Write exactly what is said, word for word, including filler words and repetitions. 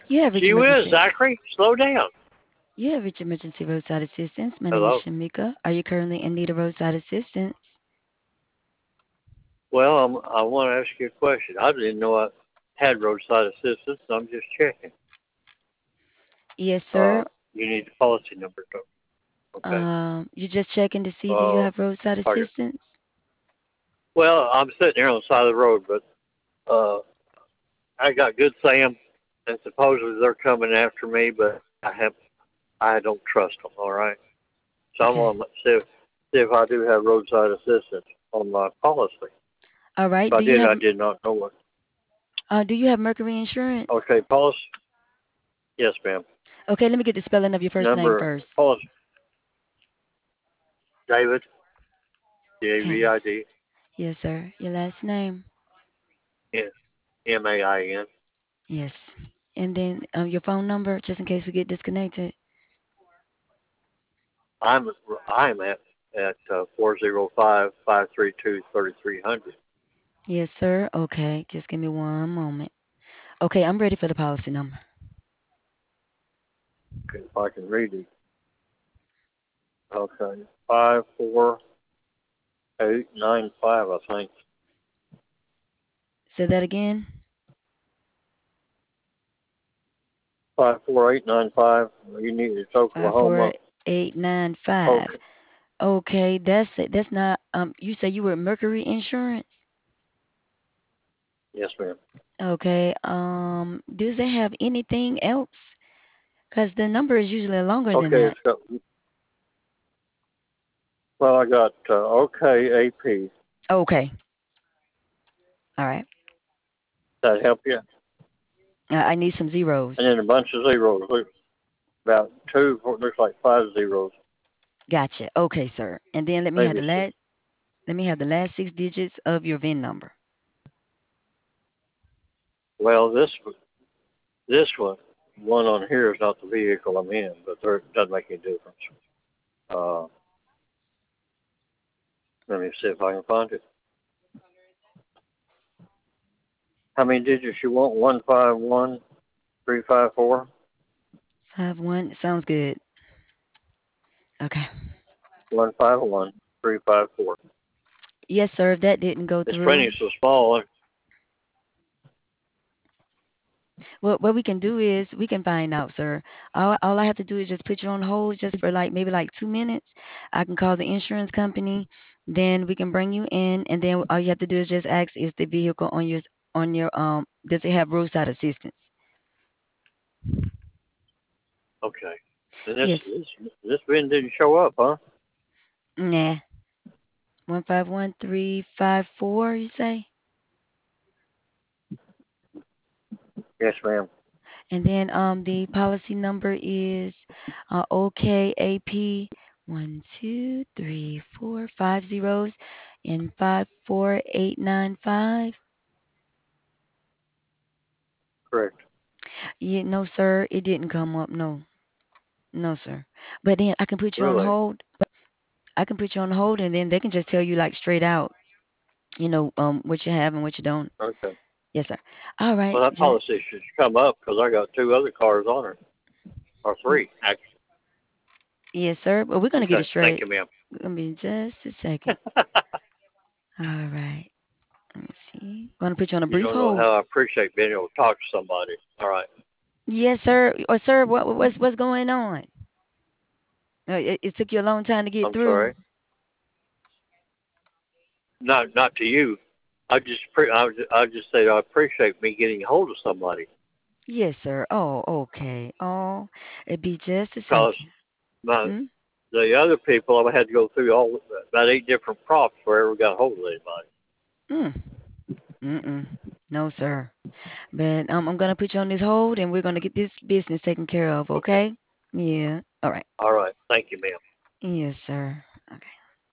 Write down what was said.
You have reached Gee whiz, emergency. Zachary, slow down. You have reached emergency roadside assistance. My name is Hello. Shamika. Are you currently in need of roadside assistance? Well, I'm, I want to ask you a question. I didn't know I had roadside assistance. I'm just checking. Yes, Uh, sir. you need the policy number, though. Okay. Um, you're just checking to see do you Uh, have roadside target. assistance? Well, I'm sitting here on the side of the road, but uh, I got Good Sam, and supposedly they're coming after me, but I have I don't trust them. All right. So I'm Okay. going to see if, see if I do have roadside assistance on my policy. All right. If I Do you did, have I did not know what. uh do you have Mercury insurance? Okay, policy. Yes, ma'am. Okay, let me get the spelling of your first name Number first. policy. David. D A V Okay. I D. Yes, sir. Your last name. M A I N. Yes. And then um, your phone number, just in case we get disconnected. I'm I'm at at uh, four zero five five three two thirty three hundred. Yes, sir. Okay, just give me one moment. Okay, I'm ready for the policy number. Okay, if I can read it. Okay, five four eight nine five. I think Say that again. five four eight nine five. You need it's Five four Oklahoma. eight nine five. Okay. Okay, that's it. That's not. Um, you say you were Mercury Insurance. Yes, ma'am. Okay. Um, does it have anything else? Because the number is usually longer than Okay, that. it's got. Well, I got uh, okay A P. Okay. All right. That help you? Uh, I need some zeros. And then a bunch of zeros. About two. Looks like five zeros. Gotcha. Okay, sir. And then let me have Maybe the six. last. Let me have the last six digits of your V I N number. Well, this this one one on here is not the vehicle I'm in, but there, it doesn't make any difference. Uh, let me see if I can find it. How many digits you want? One five one three five four. Five one. Sounds good. Okay. One five one three five four. Yes, sir. If that didn't go This through, printing's so small. what what we can do is we can find out, sir. All all I have to do is just put you on hold just for like maybe like two minutes. I can call the insurance company, then we can bring you in, and then all you have to do is just ask is the vehicle on your on your um does it have roadside assistance? Okay. And this Yes. this this bin didn't show up, huh? Nah. One five one three five four. You say? Yes, ma'am. And then um the policy number is uh, O K A P one two three four five zeros and five four eight nine five. Correct. Yeah, no sir, it didn't come up. No, no sir. But then I can put you on Really? hold. I can put you on hold, and then they can just tell you like straight out, you know, um what you have and what you don't. Okay. Yes sir. All right. Well, that Just policy should come up because I got two other cars on it, or mm, three actually. yes sir. But we're gonna get Okay. it Thank straight. you, ma'am. It's gonna be just a second. All right. Let me see. I'm gonna put you on a You brief don't know hold. how I appreciate being able to talk to somebody. All right. Yes, sir. Or sir, what what's what's going on? Uh, It, it took you a long time to get I'm through. sorry. Not not to you. I just pre- I, I just say I appreciate me getting a hold of somebody Yes, sir. Oh, okay. Oh, it'd be just a because second. my Hmm? the other people I had to go through all about eight different props before I ever got a hold of anybody. Mm. Mm-mm. No, sir. But um, I'm gonna put you on this hold, and we're gonna get this business taken care of. Okay. Okay? Yeah. All right. All right. Thank you, ma'am. Yes, sir.